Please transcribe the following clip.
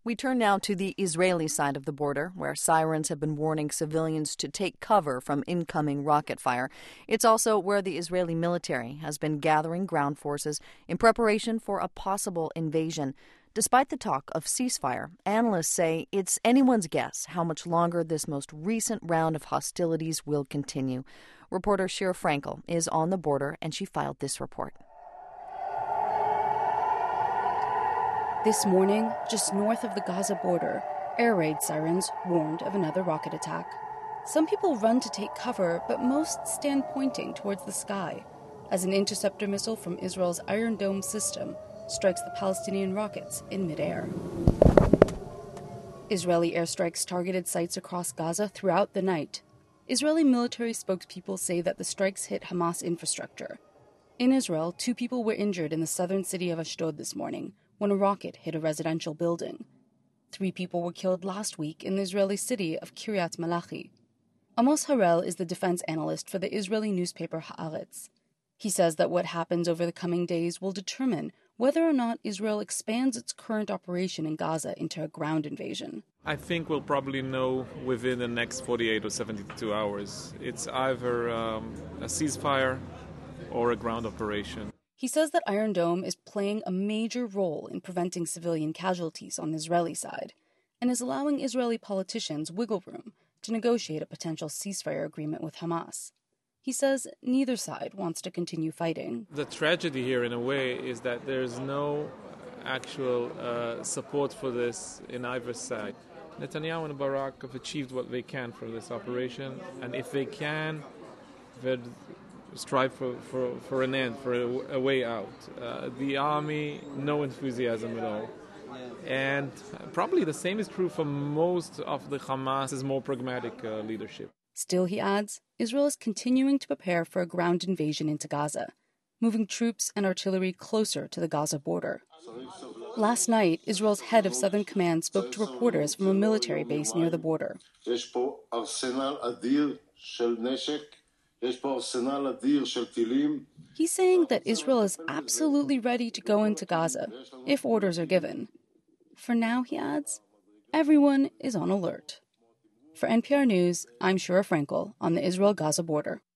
We turn now to the Israeli side of the border, where sirens have been warning civilians to take cover from incoming rocket fire. It's also where the Israeli military has been gathering ground forces in preparation for a possible invasion. Despite the talk of ceasefire, analysts say it's anyone's guess how much longer this most recent round of hostilities will continue. Reporter Shira Frankel is on the border, and she filed this report. This morning, just north of the Gaza border, air raid sirens warned of another rocket attack. Some people run to take cover, but most stand pointing towards the sky as an interceptor missile from Israel's Iron Dome system strikes the Palestinian rockets in midair. Israeli airstrikes targeted sites across Gaza throughout the night. Israeli military spokespeople say that the strikes hit Hamas infrastructure. In Israel, 2 people were injured in the southern city of Ashdod this morning when a rocket hit a residential building. 3 people were killed last week in the Israeli city of Kiryat Malachi. Amos Harel is the defense analyst for the Israeli newspaper Haaretz. He says that what happens over the coming days will determine whether or not Israel expands its current operation in Gaza into a ground invasion. I think we'll probably know within the next 48 or 72 hours. It's either a ceasefire or a ground operation. He says that Iron Dome is playing a major role in preventing civilian casualties on the Israeli side and is allowing Israeli politicians wiggle room to negotiate a potential ceasefire agreement with Hamas. He says neither side wants to continue fighting. The tragedy here, in a way, is that there's no actual support for this in either side. Netanyahu and Barak have achieved what they can for this operation, and if they can, they'd strive for an end, for a way out. The army, no enthusiasm at all. And probably the same is true for most of the Hamas's more pragmatic leadership. Still, he adds, Israel is continuing to prepare for a ground invasion into Gaza, moving troops and artillery closer to the Gaza border. Last night, Israel's head of Southern Command spoke to reporters from a military base near the border. He's saying that Israel is absolutely ready to go into Gaza if orders are given. For now, he adds, everyone is on alert. For NPR News, I'm Shira Frankel on the Israel-Gaza border.